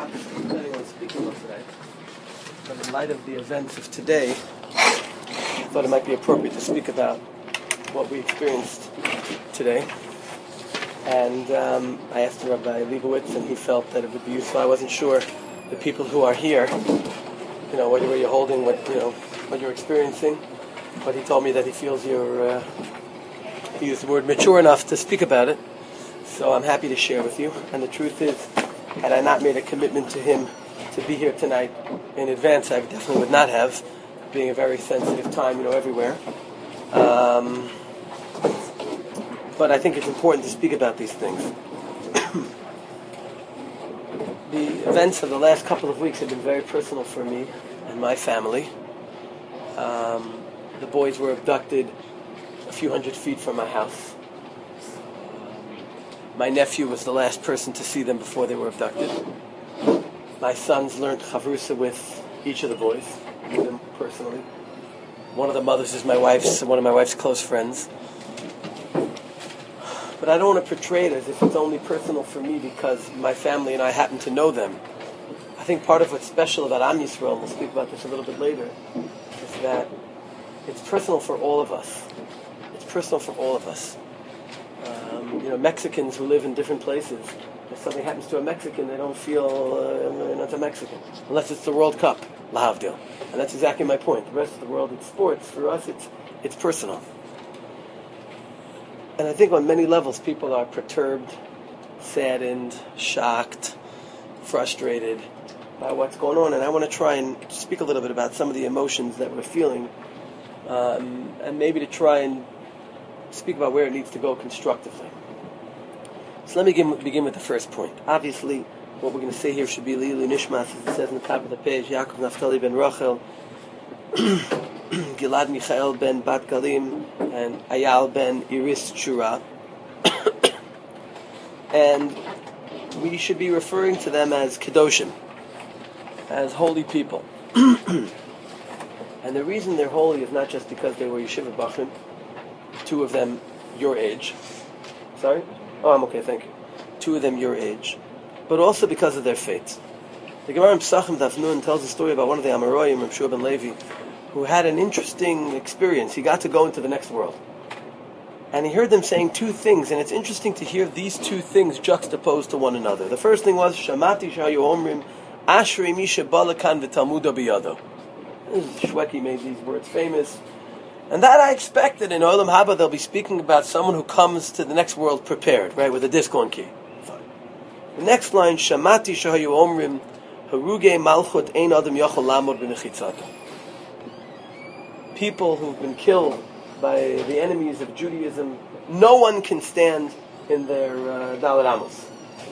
not planning on speaking about today, but in light of the events of today, I thought it might be appropriate to speak about what we experienced today. And I asked Rabbi Leibowitz, and he felt that it would be useful. I wasn't sure the people who are here, what you're holding, what you're experiencing. But he told me that he feels you're, he used the word mature enough to speak about it. So I'm happy to share with you. And the truth is, had I not made a commitment to him to be here tonight in advance, I definitely would not have, being a very sensitive time, everywhere. But I think it's important to speak about these things. The events of the last couple of weeks have been very personal for me and my family. The boys were abducted a few hundred feet from my house. My nephew was the last person to see them before they were abducted. My sons learned chavrusa with each of the boys, knew them personally. One of the mothers is one of my wife's close friends. But I don't want to portray it as if it's only personal for me because my family and I happen to know them. I think part of what's special about Am Yisrael, and we'll speak about this a little bit later, is that it's personal for all of us. It's personal for all of us. Mexicans who live in different places, if something happens to a Mexican, they don't feel not a Mexican, unless it's the World Cup, lahavdil. And that's exactly my point. The rest of the world, it's sports. For us, it's personal. And I think on many levels, people are perturbed, saddened, shocked, frustrated by what's going on. And I want to try and speak a little bit about some of the emotions that we're feeling, and maybe to try and speak about where it needs to go constructively. So let me begin with the first point. Obviously, what we're going to say here should be Lilu Nishmas, as it says on the top of the page, Yaakov Naftali ben Rachel, Gilad Michael ben Bat Galim, and Ayal ben Iris Shura. And we should be referring to them as Kedoshim, as holy people. And the reason they're holy is not just because they were Yeshiva Bachrim, two of them your age. Sorry? Oh, I'm okay, thank you. Two of them your age. But also because of their faith. The Gemara in Pesachim Daf Nun tells a story about one of the Amoraim, Reb Shua ben Levi, who had an interesting experience. He got to go into the next world. And he heard them saying two things, and it's interesting to hear these two things juxtaposed to one another. The first thing was, Shamati shayu omrim, Ashrei mi shebalakan v'talmudo biyado. Shweki made these words famous. And that I expected in Olam Haba they'll be speaking about someone who comes to the next world prepared, right, with a disc on key. Fine. The next line, Shamati shayu omrim, Haruge malchut ein adam yachol lamod b'mechitzato. People who've been killed by the enemies of Judaism, no one can stand in their Dalet Amos.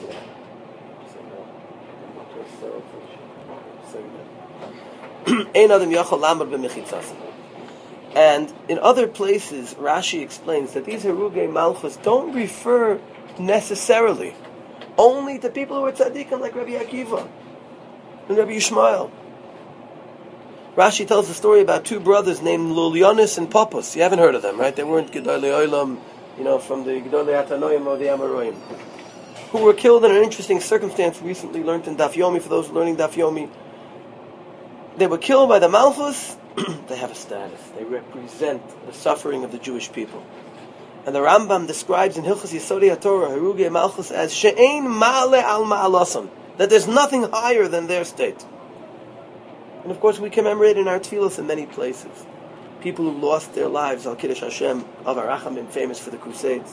Ein adam yachol lamod b'mechitzato. And in other places, Rashi explains that these Harugei Malchus don't refer necessarily only to people who are tzaddikim like Rabbi Akiva and Rabbi Yishmael. Rashi tells the story about two brothers named Lulionis and Popos. You haven't heard of them, right? They weren't Gedolei Olam, from the Gedolei Atanoim or the Amoraim, who were killed in an interesting circumstance recently learned in Daf Yomi, for those learning Daf Yomi. They were killed by the Malchus. They have a status. They represent the suffering of the Jewish people. And the Rambam describes in Hilchos Yesodei HaTorah, Harugei Malchus, as she'ein ma'ale al ma'alasam, that there's nothing higher than their state. And of course we commemorate in our tefillos in many places people who lost their lives, Al Kiddush Hashem, of Arachamim, famous for the Crusades.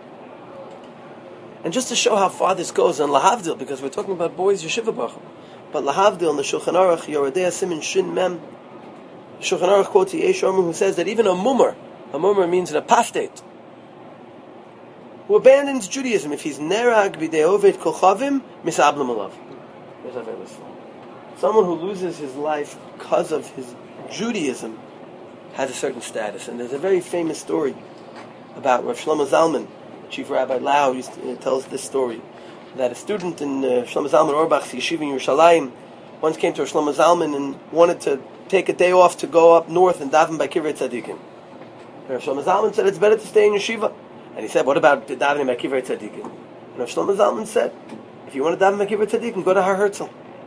And just to show how far this goes, and lahavdil, because we're talking about boys Yeshiva Bachim, but lahavdil in the Shulchan Aruch, Yoredei Simin Shin Mem, Shulchan Aruch quotes Yesh Omer, who says that even a mummer means an apostate, who abandons Judaism, if he's nerag b'dei oved kochavim, misablam alav. Someone who loses his life because of his Judaism has a certain status. And there's a very famous story about Rav Shlomo Zalman, Chief Rabbi Lau tells this story, that a student in Shlomo Zalman Auerbach's yeshiva in Yerushalayim once came to Rav Shlomo Zalman and wanted to take a day off to go up north and daven by Kivrei Tzadikim. Rav Shlomo Zalman said it's better to stay in yeshiva. And he said, what about davening by Kivrei Tzadikim? And Rav Shlomo Zalman said, if you want to daven by Kivrei Tzadikim, go to Har Herzl.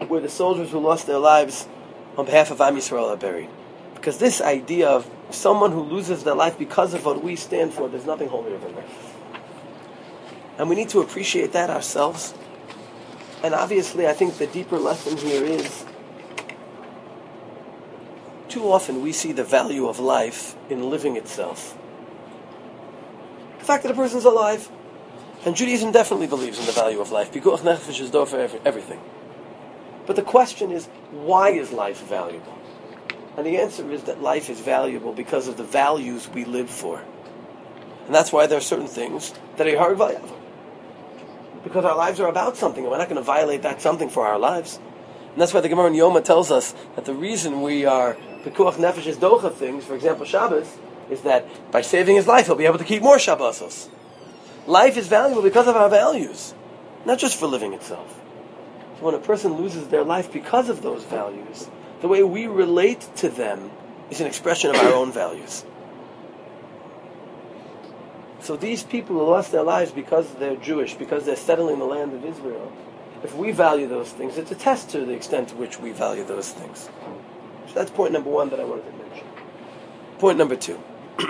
where the soldiers who lost their lives on behalf of Am Yisrael are buried. Because this idea of someone who loses their life because of what we stand for, there's nothing holier than that. And we need to appreciate that ourselves. And obviously, I think the deeper lesson here is, too often we see the value of life in living itself. The fact that a person's alive. And Judaism definitely believes in the value of life. Pikuach nefesh is door for everything. But the question is, why is life valuable? And the answer is that life is valuable because of the values we live for. And that's why there are certain things that are hard valuable. Because our lives are about something, and we're not going to violate that something for our lives. And that's why the Gemara in Yoma tells us that the reason we are Pekuach Nefesh is docha things, for example Shabbos, is that by saving his life he'll be able to keep more Shabbosos. Life is valuable because of our values, not just for living itself. So when a person loses their life because of those values, the way we relate to them is an expression of our own values. So these people who lost their lives because they're Jewish, because they're settling the land of Israel, if we value those things, it's a test to the extent to which we value those things. So that's point number one that I wanted to mention. Point number two.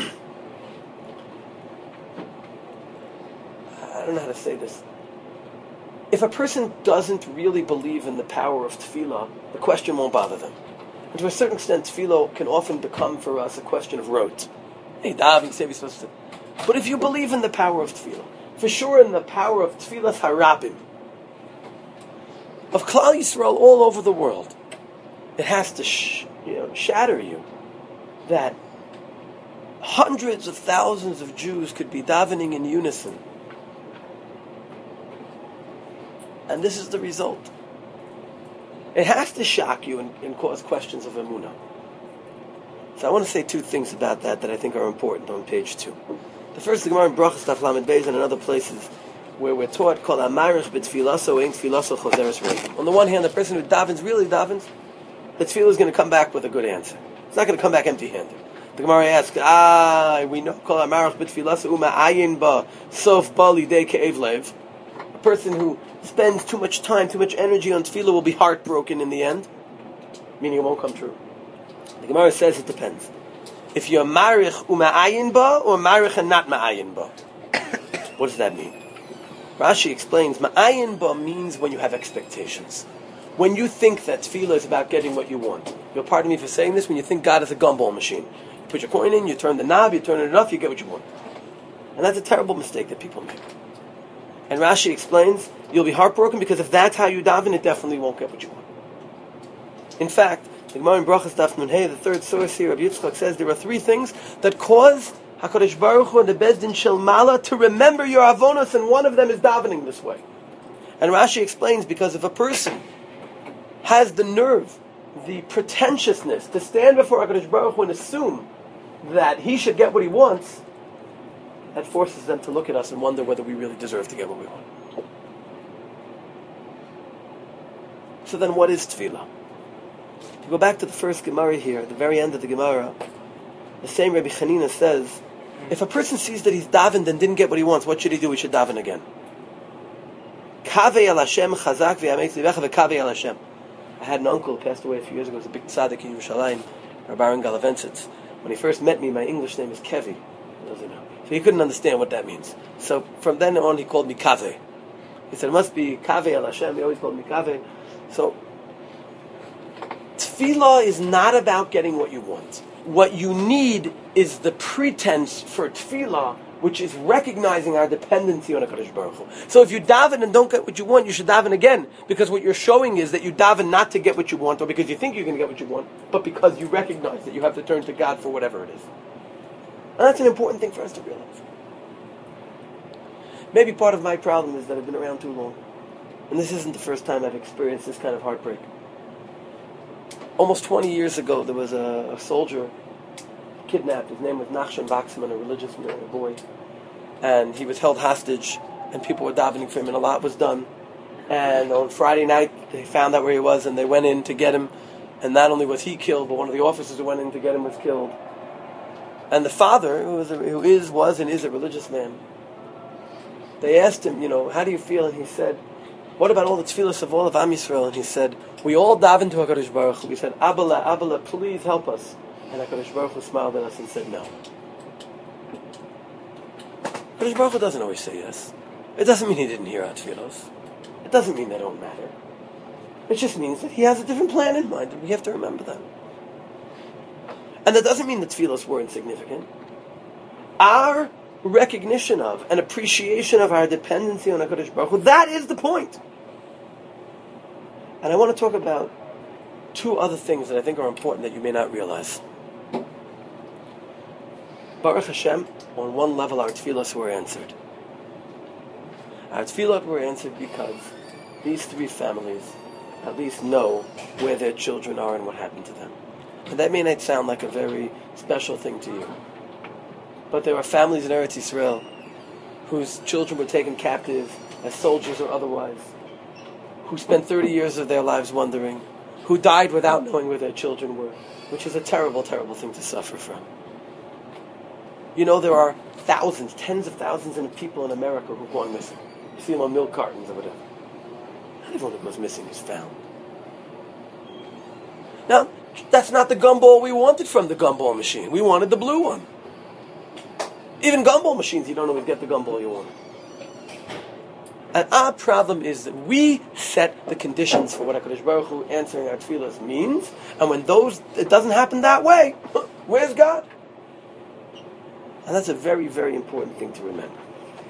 I don't know how to say this. If a person doesn't really believe in the power of tefillah, the question won't bother them. And to a certain extent, tefillah can often become for us a question of rote. Hey, David, say we're supposed to. But if you believe in the power of tefillah, for sure in the power of tefillah's harabim, of Klal Yisrael all over the world, it has to shatter you that hundreds of thousands of Jews could be davening in unison. And this is the result. It has to shock you and cause questions of emunah. So I want to say two things about that I think are important on page 2. The first, the Gemara in Brachos Daf Lamed Beis and in other places where we're taught, Kol Amarich b'tfilaso ein tfilaso choseres reigim. On the one hand, the person who really davens, the tefillah is going to come back with a good answer. It's not going to come back empty-handed. The Gemara asks, we know Kol Amarich b'tfilaso uma ayin ba sof ba lidei ke'ev lev. A person who spends too much time, too much energy on tefillah will be heartbroken in the end, meaning it won't come true. The Gemara says it depends. If you're marich uma'ayin ba or marich and not ma'ayin ba. What does that mean? Rashi explains, ma'ayin ba means when you have expectations. When you think that tefillah is about getting what you want. You'll pardon me for saying this, when you think God is a gumball machine. You put your coin in, you turn the knob, you turn it enough, you get what you want. And that's a terrible mistake that people make. And Rashi explains, you'll be heartbroken because if that's how you daven, it definitely won't get what you want. In fact, the Gemara in Brachos Daf Nun Hey, the third source here, Rabbi Yitzchak says there are 3 things that cause HaKadosh Baruch Hu and the Bezdin Shel Mala to remember your avonos, and one of them is davening this way. And Rashi explains, because if a person has the nerve, the pretentiousness to stand before HaKadosh Baruch Hu and assume that he should get what he wants, that forces them to look at us and wonder whether we really deserve to get what we want. So then what is tefillah? To go back to the first Gemara here, at the very end of the Gemara, the same Rabbi Chanina says, if a person sees that he's davened and didn't get what he wants, what should he do? He should daven again. Kaveh al Hashem chazak v'yamek livecha v'kaveh al Hashem. I had an uncle who passed away a few years ago. He was a big tzaddik in Yerushalayim, Rabbi Aaron Galavensitz. When he first met me, my English name is Kevi. So he couldn't understand what that means. So from then on, he called me Kaveh. He said, it must be Kaveh al Hashem. He always called me Kaveh. So tefillah is not about getting what you want. What you need is the pretense for tefillah, which is recognizing our dependency on HaKadosh Baruch Hu. So if you daven and don't get what you want, you should daven again, because what you're showing is that you daven not to get what you want, or because you think you're going to get what you want, but because you recognize that you have to turn to God for whatever it is. And that's an important thing for us to realize. Maybe part of my problem is that I've been around too long. And this isn't the first time I've experienced this kind of heartbreak. Almost 20 years ago, there was a soldier kidnapped. His name was Nachshon Vaxman, a religious boy. And he was held hostage, and people were davening for him, and a lot was done. And on Friday night, they found out where he was, and they went in to get him. And not only was he killed, but one of the officers who went in to get him was killed. And the father, was and is a religious man, they asked him, how do you feel? And he said, What about all the tefillos of all of Am Yisrael? And he said, we all davened to HaKadosh Baruch Hu. We said, Abba, please help us. And HaKadosh Baruch Hu smiled at us and said, no. HaKadosh Baruch Hu doesn't always say yes. It doesn't mean he didn't hear our tefillos. It doesn't mean they don't matter. It just means that he has a different plan in mind, and we have to remember that. And that doesn't mean the tefillos were insignificant. Our recognition of and appreciation of our dependency on HaKadosh Baruch Hu, that is the point. And I want to talk about two other things that I think are important that you may not realize. Baruch Hashem, on one level, our tefillos were answered. Our tefillot were answered because these three families at least know where their children are and what happened to them. And that may not sound like a very special thing to you. But there are families in Eretz Yisrael whose children were taken captive as soldiers or otherwise, who spent 30 years of their lives wondering, who died without knowing where their children were, which is a terrible, terrible thing to suffer from. You know, there are thousands, tens of thousands of people in America who go missing. You see them on milk cartons or whatever. Not everyone who goes missing is found. Now, that's not the gumball we wanted from the gumball machine. We wanted the blue one. Even gumball machines, you don't always get the gumball you want. And our problem is that we set the conditions for what HaKadosh Baruch Hu answering our tefillas means, and when it doesn't happen that way, where's God? And that's a very, very important thing to remember.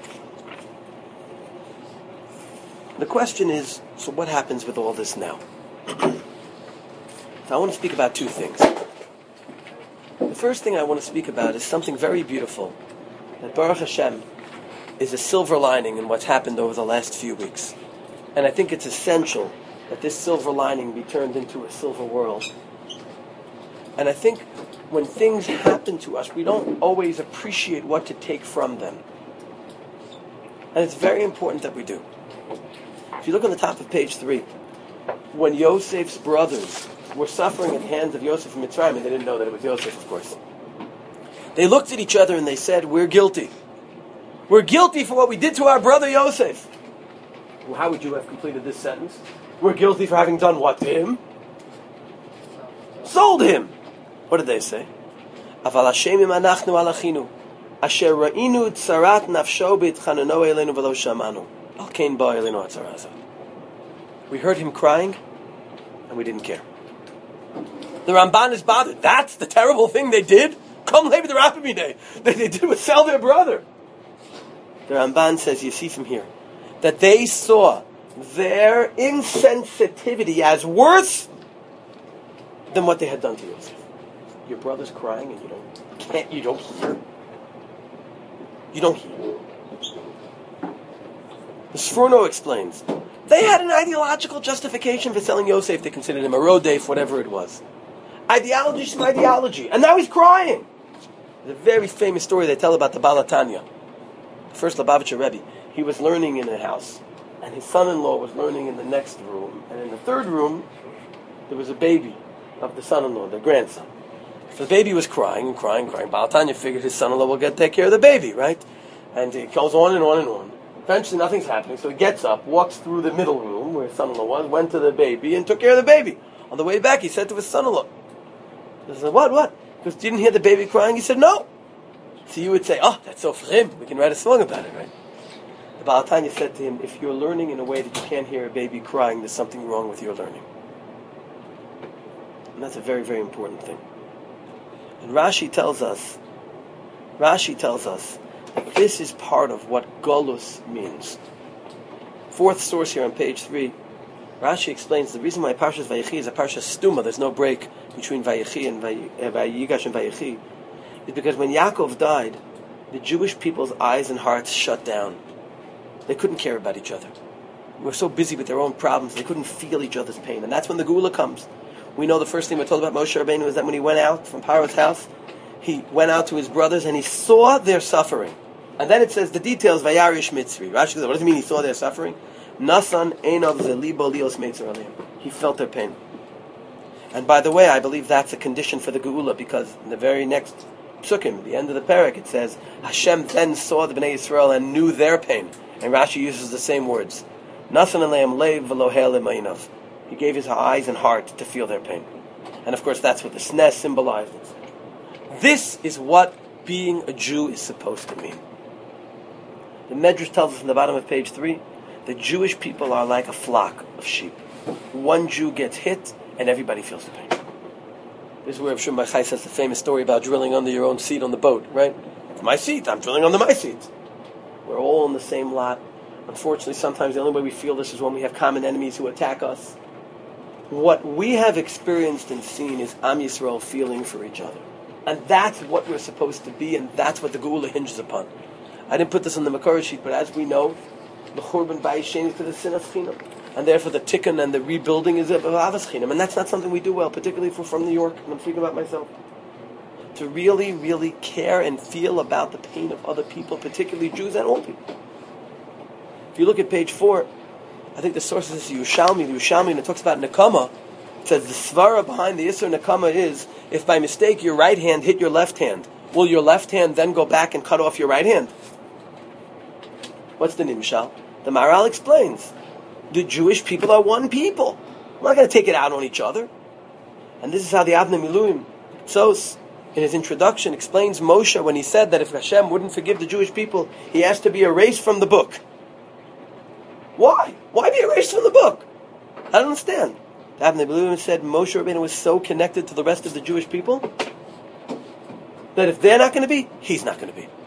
The question is, so what happens with all this now? So I want to speak about two things. The first thing I want to speak about is something very beautiful, that Baruch Hashem is a silver lining in what's happened over the last few weeks. And I think it's essential that this silver lining be turned into a silver world. And I think when things happen to us, we don't always appreciate what to take from them. And it's very important that we do. If you look on the top of page 3, when Yosef's brothers were suffering at the hands of Yosef in Mitzrayim, and they didn't know that it was Yosef, of course, they looked at each other and they said, we're guilty. We're guilty for what we did to our brother Yosef. Well, how would you have completed this sentence? We're guilty for having done what to him? Sold him. What did they say? Aval Hashemim anachnu al achinu, asher ra'inu tzarat nafsho b'itchanano eleinu v'lo shamanu, al kein ba eleinu hatzara hazeh. We heard him crying, and we didn't care. The Ramban is bothered. That's the terrible thing they did? Come Levi the Rapami Day. They did was sell their brother. The Ramban says, you see from here, that they saw their insensitivity as worse than what they had done to Yosef. Your brother's crying and you don't hear. You don't hear. The Sforno explains, they had an ideological justification for selling Yosef. They considered him a rodef, whatever it was. Ideology is some ideology. And now he's crying. There's a very famous story they tell about the Baal HaTanya. The first Lubavitcher Rebbe. He was learning in a house, and his son-in-law was learning in the next room. And in the third room, there was a baby of the son-in-law, the grandson. So the baby was crying and crying and crying. Baal HaTanya figured his son-in-law will take care of the baby, right? And it goes on and on and on. Eventually nothing's happening, so he gets up, walks through the middle room where his son-in-law was, went to the baby, and took care of the baby. On the way back, he said to his son-in-law, he said, what? Because you didn't hear the baby crying? He said, no. So you would say, oh, that's so for him. We can write a song about it, right? The Baal HaTanya said to him, if you're learning in a way that you can't hear a baby crying, there's something wrong with your learning. And that's a very, very important thing. And Rashi tells us that this is part of what Golus means. Fourth source here on page 3, Rashi explains the reason why Parshas Vayechi is a Parshas Stuma, there's no break between Vayechi and Vayigash and Vayechi, is because when Yaakov died, the Jewish people's eyes and hearts shut down. They couldn't care about each other. They were so busy with their own problems, they couldn't feel each other's pain. And that's when the Geula comes. We know the first thing we're told about Moshe Rabbeinu is that when he went out from Paro's house, he went out to his brothers and he saw their suffering. And then it says the details, Vayarish Mitzri. Rashi says, what does it mean he saw their suffering? Nasan Einav Zelibo Lios Meitzer Aleim. He felt their pain. And by the way, I believe that's a condition for the Geula, because in the very next psukim, the end of the parak, it says, Hashem then saw the Bnei Yisrael and knew their pain. And Rashi uses the same words. Nasan aleim leiv v'lo he'elem einav. He gave his eyes and heart to feel their pain. And of course that's what the SNES symbolized. This is what being a Jew is supposed to mean. The Medrash tells us in the bottom of page 3, the Jewish people are like a flock of sheep. One Jew gets hit, and everybody feels the pain. This is where Rav Shimon Bar Chai says the famous story about drilling under your own seat on the boat, right? It's my seat, I'm drilling under my seat. We're all in the same lot. Unfortunately, sometimes the only way we feel this is when we have common enemies who attack us. What we have experienced and seen is Am Yisrael feeling for each other. And that's what we're supposed to be, and that's what the Geula hinges upon. I didn't put this on the Makara sheet, but as we know, the Churban Bayis Sheni to the Sinas Chinam. And therefore the Tikkun and the rebuilding is of Avas Chinam. And that's not something we do well, particularly if we're from New York, and I'm speaking about myself. To really, really care and feel about the pain of other people, particularly Jews and all people. If you look at page 4, I think the source is Yerushalmi, and it talks about Nekama. It says the svara behind the Isser Nekama is, if by mistake your right hand hit your left hand, will your left hand then go back and cut off your right hand? What's the Nimshal? The Maharal explains, the Jewish people are one people. We're not going to take it out on each other. And this is how the Avnei Miluim, Tzos, in his introduction, explains Moshe when he said that if Hashem wouldn't forgive the Jewish people, he has to be erased from the book. Why? Why be erased from the book? I don't understand. The Avnei Miluim said Moshe Rabbeinu was so connected to the rest of the Jewish people that if they're not going to be, he's not going to be.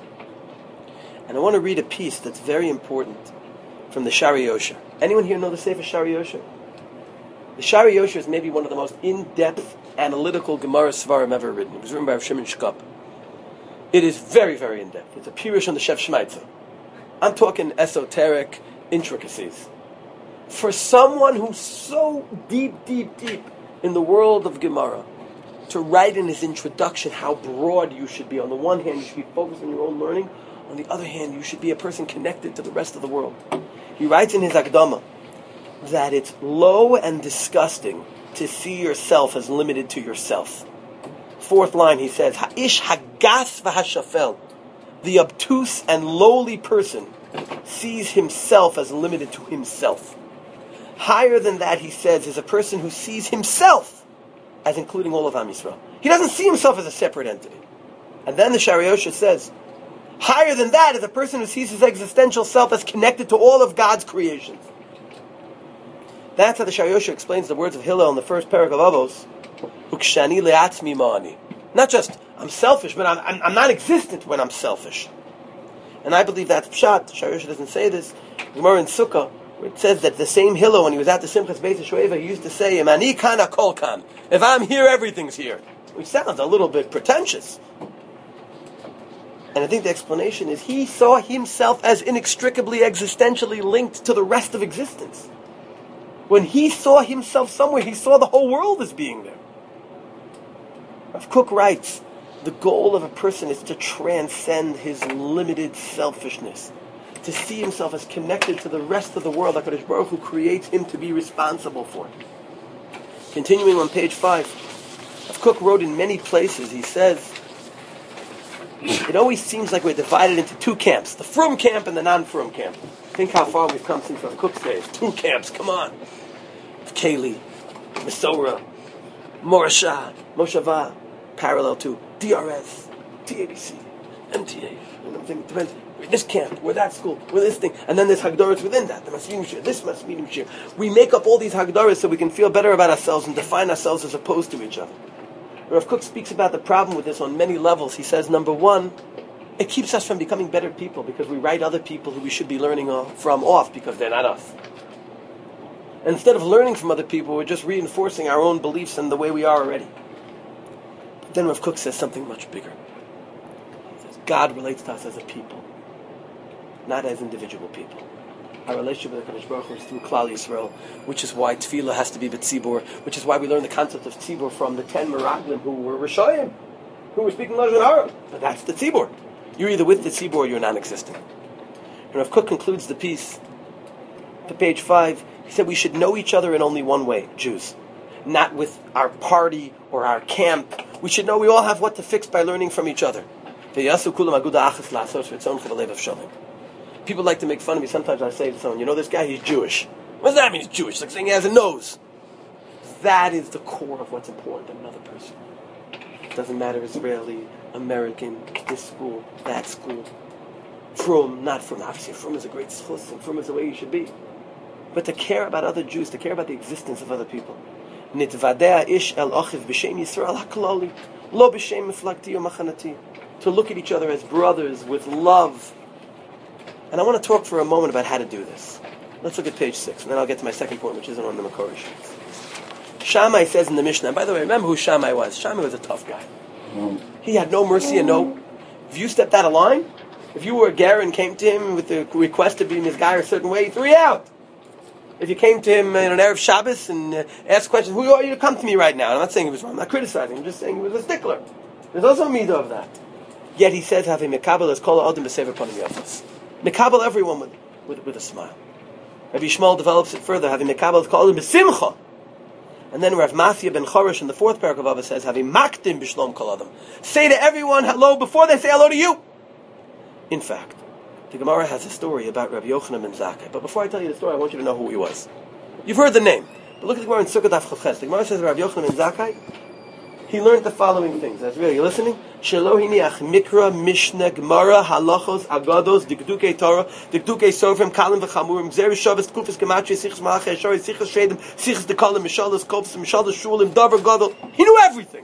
And I want to read a piece that's very important from the Shari Yosher. Anyone here know the Sefer Shari Yosher? The Shari Yosher is maybe one of the most in-depth, analytical Gemara Svarim ever written. It was written by Rav Shimon Shkop. It is very, very in-depth. It's a pirush on the Shef Shmaitza. I'm talking esoteric intricacies. For someone who's so deep in the world of Gemara, to write in his introduction how broad you should be. On the one hand, you should be focused on your own learning. On the other hand, you should be a person connected to the rest of the world. He writes in his Akdama that it's low and disgusting to see yourself as limited to yourself. Fourth line, he says, Ha'ish hagas v'hashafel. The obtuse and lowly person sees himself as limited to himself. Higher than that, he says, is a person who sees himself as including all of Am Yisrael. He doesn't see himself as a separate entity. And then the Shari Yosher says, higher than that is a person who sees his existential self as connected to all of God's creations. That's how the Shari Yosher explains the words of Hillel in the first parak of Avos, Ukshani le'atzmi ma'ani. Not just, I'm selfish, but I'm not existent when I'm selfish. And I believe that's pshat. Shari Yosher doesn't say this. Gemara in Sukkah, where it says that the same Hillel, when he was at the Simchas Beis Shoeva, he used to say, Ani kana kol kan. If I'm here, everything's here. Which sounds a little bit pretentious. And I think the explanation is he saw himself as inextricably, existentially linked to the rest of existence. When he saw himself somewhere, he saw the whole world as being there. Rav Kook writes, the goal of a person is to transcend his limited selfishness, to see himself as connected to the rest of the world that HaKadosh Baruch Hu creates him to be responsible for. Continuing on page 5, Rav Kook wrote in many places, he says, it always seems like we're divided into two camps, the Frum camp and the non-Frum camp. Think how far we've come since Rav Kook's days. Two camps, come on. Keli, Mesora, Morashah, Moshava, parallel to DRS, TABC, MTA. And I'm thinking, it depends. We're this camp, we're that school, we're this thing. And then there's Hagdaras within that. The Masmidim Shir, this Masmidim Shir. We make up all these Hagdaras so we can feel better about ourselves and define ourselves as opposed to each other. Rav Kook speaks about the problem with this on many levels. He says, number one, it keeps us from becoming better people because we write other people who we should be learning from off because they're not us. And instead of learning from other people, we're just reinforcing our own beliefs and the way we are already. But then Rav Kook says something much bigger. He says, God relates to us as a people, not as individual people. Our relationship with HaKadosh Baruch Hu is through Klal Yisrael, which is why Tefillah has to be B'tzibur, which is why we learn the concept of Tzibur from the 10 Meraglim who were Rishayim, who were speaking Lashon Hara. But that's the Tzibur. You're either with the Tzibur or you're non-existent. And Rav Kook concludes the piece to page 5. He said we should know each other in only one way, Jews. Not with our party or our camp. We should know we all have what to fix by learning from each other. People like to make fun of me. Sometimes I say to someone, you know this guy, he's Jewish. What does that mean, he's Jewish? It's like saying he has a nose. That is the core of what's important in another person. It doesn't matter Israeli, American, this school, that school. Frum, not Frum. Obviously, Frum is a great schus, and Frum is the way you should be. But to care about other Jews, to care about the existence of other people. Nitvadea ish el ochiv b'shem Yisrael haklali, lo b'shem meflagti or machanati. To look at each other as brothers with love. And I want to talk for a moment about how to do this. Let's look at page 6, and then I'll get to my second point, which isn't on the Makor sheets. Shammai says in the Mishnah, and by the way, remember who Shammai was. Shammai was a tough guy. He had no mercy and no... If you stepped out of line, if you were a ger and came to him with the request to be in his guy a certain way, he threw you out. If you came to him in an Erev Shabbos and asked questions, who are you to come to me right now? And I'm not saying he was wrong, I'm not criticizing, I'm just saying he was a stickler. There's also a midah of that. Yet he says, have a mekabel as kol adam b'sever panim yafos. Mekabel everyone with a smile. Rabbi Yishmael develops it further, having mekabel kol adam b'simcha. And then Rav Masya ben Chorish in the fourth paragraph of it says, having makdim b'shlom kol adam. Say to everyone hello before they say hello to you. In fact, the Gemara has a story about Rabbi Yochanan ben Zakkai. But before I tell you the story, I want you to know who he was. You've heard the name. But look at the Gemara in Sukkot Daf Chavches. The Gemara says Rabbi Yochanan ben Zakkai, he learned the following things. That's really, you listening? Shelohini ach mikra, mishnah, gemara, halachos, agados, dikdukei Torah, dikdukei sofrim, kalim v'chamurim, gzeri shavas, tkufis gematri, sichas malachei, shori, sichas shedim, sichas dekalim, mishalas, kopis, mishalas, shulim, davar, gadol. He knew everything.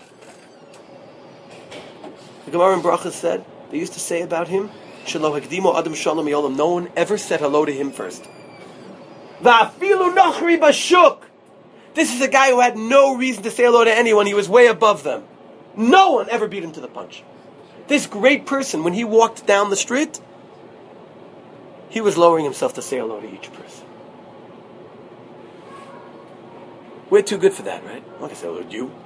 The Gemara in Brachas said, they used to say about him, Shelo hekdimo adam shalom yolam, no one ever said hello to him first. Va'afilu nachri bashuk. This is a guy who had no reason to say hello to anyone. He was way above them. No one ever beat him to the punch. This great person, when he walked down the street, he was lowering himself to say hello to each person. We're too good for that, right? I'm not going to say hello to you.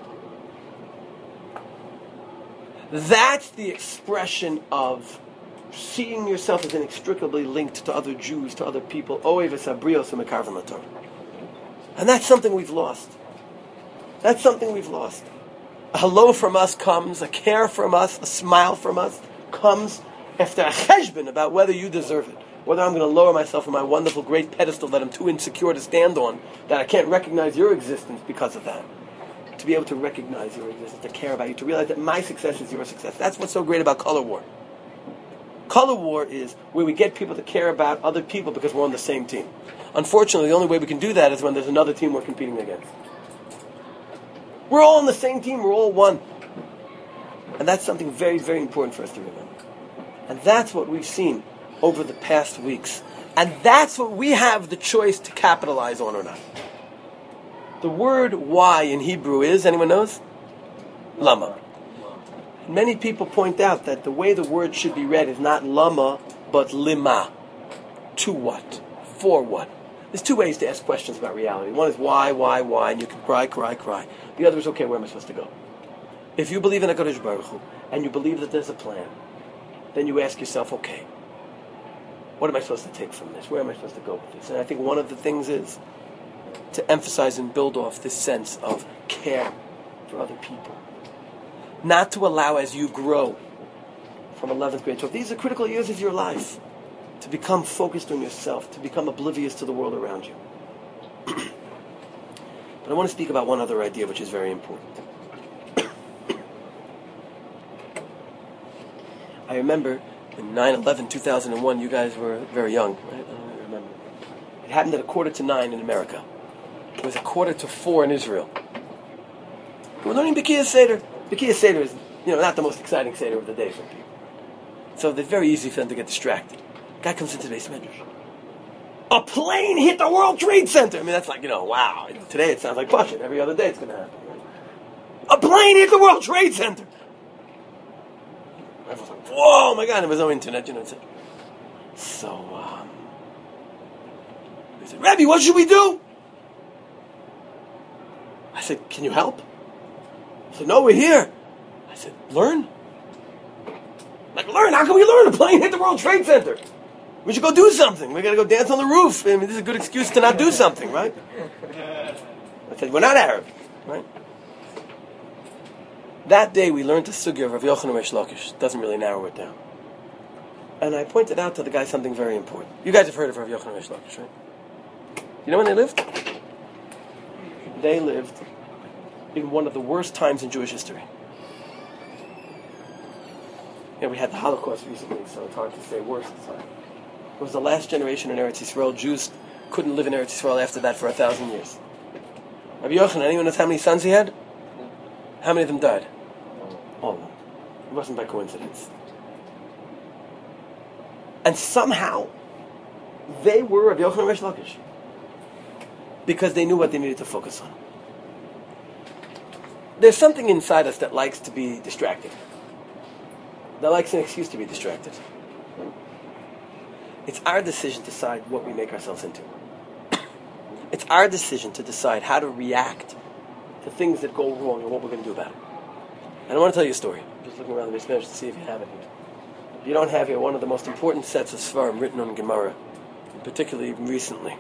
That's the expression of seeing yourself as inextricably linked to other Jews, to other people. Oev esabrios u'mekarvan laTorah. And that's something we've lost. That's something we've lost. A hello from us comes, a care from us, a smile from us comes after a cheshbon about whether you deserve it. Whether I'm going to lower myself from my wonderful great pedestal that I'm too insecure to stand on, that I can't recognize your existence because of that. To be able to recognize your existence, to care about you, to realize that my success is your success. That's what's so great about color war. Color war is where we get people to care about other people because we're on the same team. Unfortunately, the only way we can do that is when there's another team we're competing against. We're all on the same team, we're all one. And that's something very, very important for us to remember. And that's what we've seen over the past weeks. And that's what we have the choice to capitalize on or not. The word why in Hebrew is, anyone knows? Lama. Many people point out that the way the word should be read is not lama, but lima. To what? For what? There's two ways to ask questions about reality. One is why, and you can cry. The other is, okay, where am I supposed to go? If you believe in HaKadosh Baruch Hu, and you believe that there's a plan, then you ask yourself, okay, what am I supposed to take from this? Where am I supposed to go with this? And I think one of the things is to emphasize and build off this sense of care for other people. Not to allow, as you grow from 11th grade to 12th, these are critical years of your life, to become focused on yourself, to become oblivious to the world around you. But I want to speak about one other idea which is very important. I remember in 9/11, 2001, you guys were very young, right? I don't really remember. It happened at 8:45 in America. It was 4:45 in Israel. We're learning B'kiyas Seder. B'kiyas Seder is, not the most exciting Seder of the day for people. So it's very easy for them to get distracted. Guy comes into the Beis Medrash. A plane hit the World Trade Center. I mean, that's like, wow. Today it sounds like Pashut. Every other day it's going to happen. Right? A plane hit the World Trade Center. Everyone's like, whoa, my God. There was no internet, So, they said, Rebbe, what should we do? I said, can you help? He said, no, we're here. I said, learn. Learn? How can we learn? A plane hit the World Trade Center. We should go do something. We got to go dance on the roof. I mean, this is a good excuse to not do something, right? I said, we're not Arab, right? That day we learned the sugya of Rav Yochanan Reish Lakish. Doesn't really narrow it down. And I pointed out to the guy something very important. You guys have heard of Rav Yochanan Reish Lakish, right? You know when they lived? They lived in one of the worst times in Jewish history. We had the Holocaust recently, so it's hard to say worst time. It was the last generation in Eretz Yisrael. Jews couldn't live in Eretz Yisrael after that for 1,000 years. Rabbi Yochanan, anyone knows how many sons he had? How many of them died? All of them. It wasn't by coincidence. And somehow, they were Rabbi Yochanan Reish Lakish. Because they knew what they needed to focus on. There's something inside us that likes to be distracted. That likes an excuse to be distracted. It's our decision to decide what we make ourselves into. It's our decision to decide how to react to things that go wrong and what we're going to do about it. And I want to tell you a story. I'm just looking around the Beis Medrash to see if you have it here. If you don't have here, one of the most important sets of Svarim written on Gemara, particularly even recently.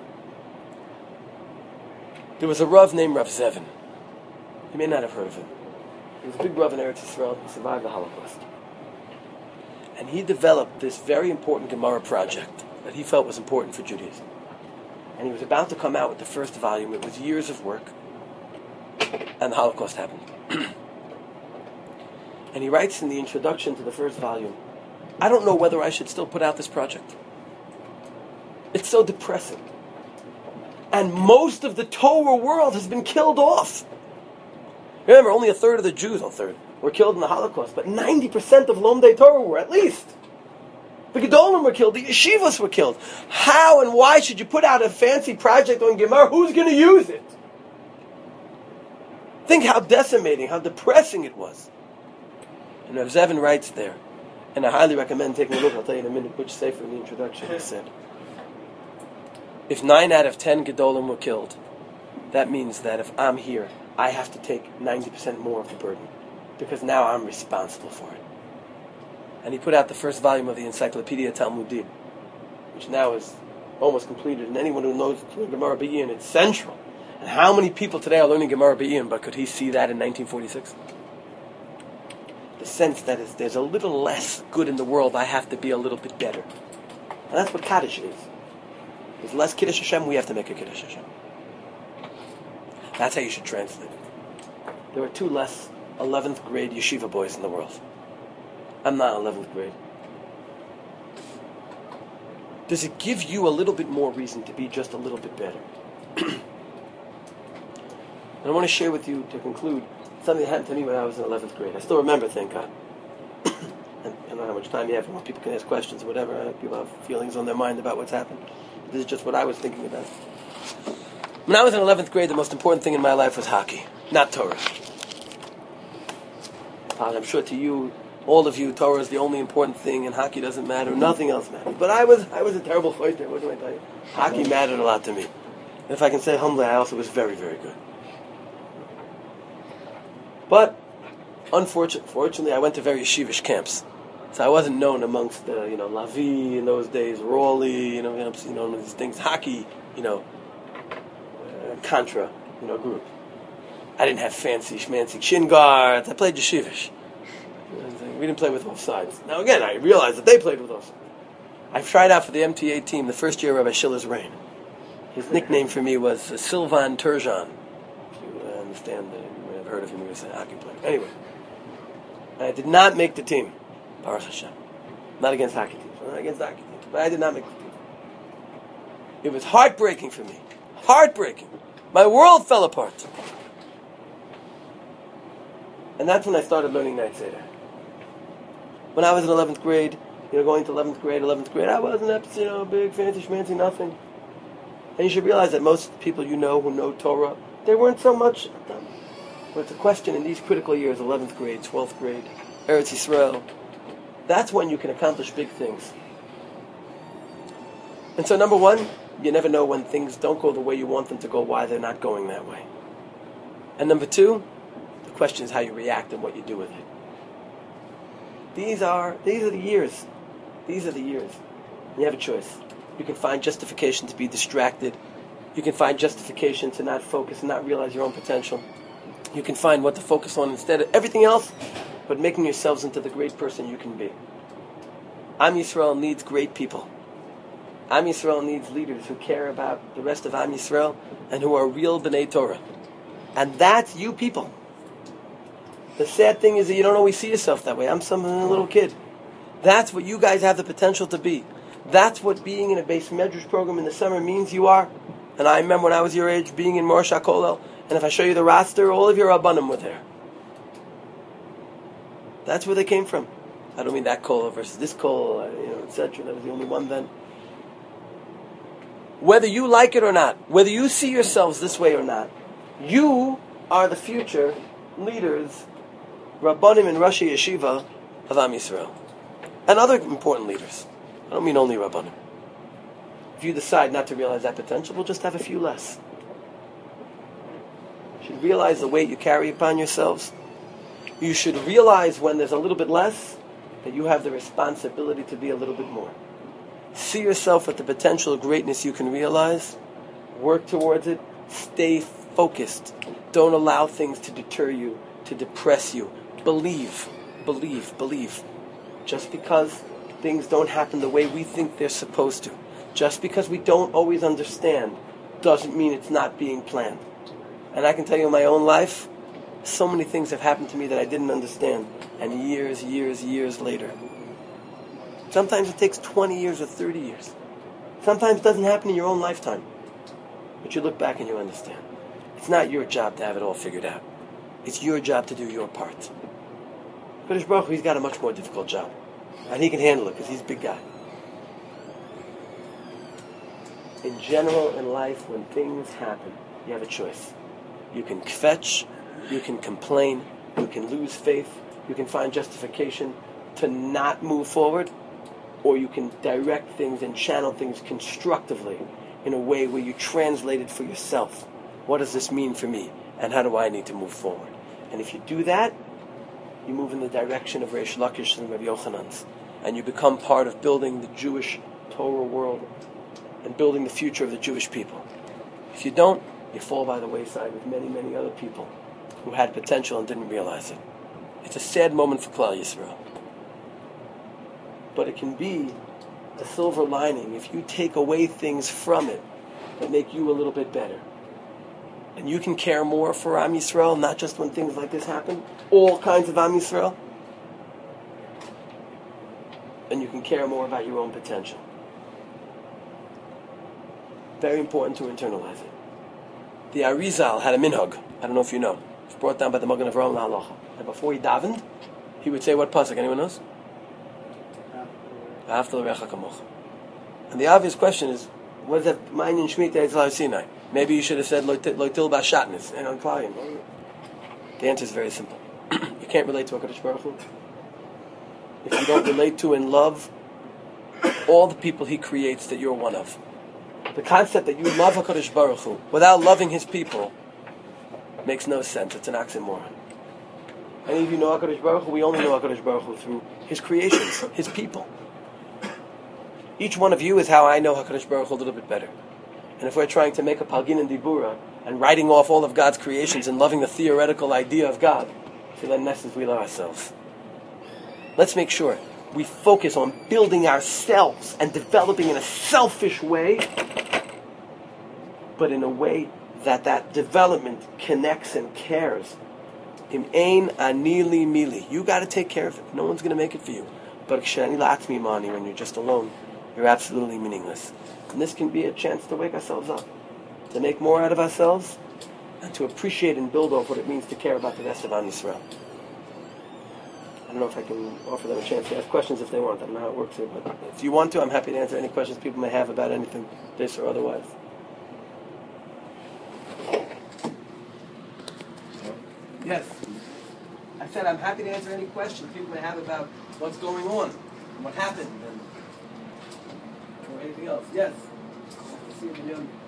There was a Rav named Rav Zevin. You may not have heard of him. He was a big Rav in Eretz Yisrael. He survived the Holocaust. And he developed this very important Gemara project that he felt was important for Judaism. And he was about to come out with the first volume. It was years of work. And the Holocaust happened. And he writes in the introduction to the first volume, I don't know whether I should still put out this project. It's so depressing. And most of the Torah world has been killed off. Remember, only a third of the Jews, were killed in the Holocaust, but 90% of Lomdei Torah were, at least. The Gedolim were killed, the Yeshivas were killed. How and why should you put out a fancy project on Gemara? Who's going to use it? Think how decimating, how depressing it was. And Rav Zevin writes there, and I highly recommend taking a look, I'll tell you in a minute which sefer in the introduction he said. If 9 out of 10 Gedolim were killed, that means that if I'm here, I have to take 90% more of the burden, because now I'm responsible for it. And he put out the first volume of the Encyclopedia Talmudim, which now is almost completed, and anyone who knows Gemara Be'in, it's central. And how many people today are learning Gemara Be'in, but could he see that in 1946? The sense that there's a little less good in the world, I have to be a little bit better. And that's what Kaddish is. There's less Kiddush Hashem, we have to make a Kiddush Hashem. That's how you should translate it. There are 2 less 11th grade yeshiva boys in the world. I'm not 11th grade. Does it give you a little bit more reason to be just a little bit better? And I want to share with you, to conclude, something that happened to me when I was in 11th grade. I still remember, thank God. And I don't know how much time you have, and people can ask questions or whatever. People have feelings on their mind about what's happened. This is just what I was thinking about. When I was in 11th grade, the most important thing in my life was hockey, not Torah. I'm sure to you, all of you, Torah is the only important thing, and hockey doesn't matter. Nothing else matters. But I was a terrible fighter. What do I tell you? Hockey mattered a lot to me. And if I can say humbly, I also was very, very good. But fortunately, I went to very yeshivish camps, so I wasn't known amongst the Lavi in those days, Raleigh, these things, hockey, Contra, group. I didn't have fancy schmancy shin guards. I played yeshivish. We didn't play with both sides. Now again, I realized that they played with both sides. I tried out for the MTA team the first year of Rabbi Schiller's reign. His nickname for me was Silvan Turjan. If you understand, you may have heard of him. He was a hockey player. Anyway, I did not make the team. Baruch Hashem. Not against hockey teams. Not against hockey teams. But I did not make the team. It was heartbreaking for me. Heartbreaking. My world fell apart. And that's when I started learning Night Seder. When I was in 11th grade, going to 11th grade, I wasn't big, fancy, schmancy, nothing. And you should realize that most people who know Torah, they weren't so much. But it's a question in these critical years, 11th grade, 12th grade, Eretz Yisrael, that's when you can accomplish big things. And so, number one, you never know when things don't go the way you want them to go, why they're not going that way. And number two, the question is how you react and what you do with it. These are the years. These are the years. You have a choice. You can find justification to be distracted. You can find justification to not focus and not realize your own potential. You can find what to focus on instead of everything else, but making yourselves into the great person you can be. Am Yisrael needs great people. Am Yisrael needs leaders who care about the rest of Am Yisrael and who are real B'nai Torah. And that's you people. The sad thing is that you don't always see yourself that way. I'm some little kid. That's what you guys have the potential to be. That's what being in a base medrash program in the summer means you are. And I remember when I was your age being in Morosh HaKollel, and if I show you the roster, all of your Rabbanim were there. That's where they came from. I don't mean that kollel versus this kollel, etc. That was the only one then. Whether you like it or not, whether you see yourselves this way or not, you are the future leaders, Rabbanim and Rashi Yeshiva of Am Yisrael. And other important leaders. I don't mean only Rabbanim. If you decide not to realize that potential, we'll just have a few less. You should realize the weight you carry upon yourselves. You should realize when there's a little bit less, that you have the responsibility to be a little bit more. See yourself with the potential greatness you can realize. Work towards it. Stay focused. Don't allow things to deter you, to depress you. Believe. Just because things don't happen the way we think they're supposed to, just because we don't always understand, doesn't mean it's not being planned. And I can tell you in my own life, so many things have happened to me that I didn't understand, and years later. Sometimes it takes 20 years or 30 years. Sometimes it doesn't happen in your own lifetime. But you look back and you understand. It's not your job to have it all figured out. It's your job to do your part. Kadosh Baruch Hu, he's got a much more difficult job. And he can handle it because he's a big guy. In general, in life, when things happen, you have a choice. You can kvetch, you can complain, you can lose faith, you can find justification to not move forward, or you can direct things and channel things constructively in a way where you translate it for yourself. What does this mean for me? And how do I need to move forward? And if you do that, you move in the direction of Reish Lakish and Rabbi Yochanan's. And you become part of building the Jewish Torah world and building the future of the Jewish people. If you don't, you fall by the wayside with many, many other people who had potential and didn't realize it. It's a sad moment for Klal Yisrael. But it can be a silver lining if you take away things from it that make you a little bit better. And you can care more for Am Yisrael, not just when things like this happen, all kinds of Am Yisrael. And you can care more about your own potential. Very important to internalize it. The Arizal had a minhag. I don't know if you know. It's brought down by the Magen Avraham Halacha. And before he davened, he would say what pasuk? Anyone knows? And the obvious question is, what is that? Ma'ayin Shemitah Etzal Sinai. Maybe you should have said Loitil Bashatnis and on Klayim. The answer is very simple. You can't relate to HaKadosh Baruch Hu if you don't relate to and love all the people He creates that you're one of. The concept that you love HaKadosh Baruch Hu without loving His people makes no sense. It's an oxymoron. Any of you know HaKadosh Baruch Hu? We only know HaKadosh Baruch Hu through His creations, His people. Each one of you is how I know HaKadosh Baruch Hu a little bit better. And if we're trying to make a Palgin and Dibura and writing off all of God's creations and loving the theoretical idea of God, so then in essence we love ourselves. Let's make sure we focus on building ourselves and developing in a selfish way, but in a way that development connects and cares. Im ein ani li mili. You got to take care of it. No one's going to make it for you. But k'shani la'atzmi mani, when you're just alone, you're absolutely meaningless. And this can be a chance to wake ourselves up, to make more out of ourselves, and to appreciate and build off what it means to care about the rest of Am Yisrael. I don't know if I can offer them a chance to ask questions if they want. I don't know how it works here, but if you want to, I'm happy to answer any questions people may have about anything, this or otherwise. Yes. I said I'm happy to answer any questions people may have about what's going on and what happened and or anything else. Yes. See you,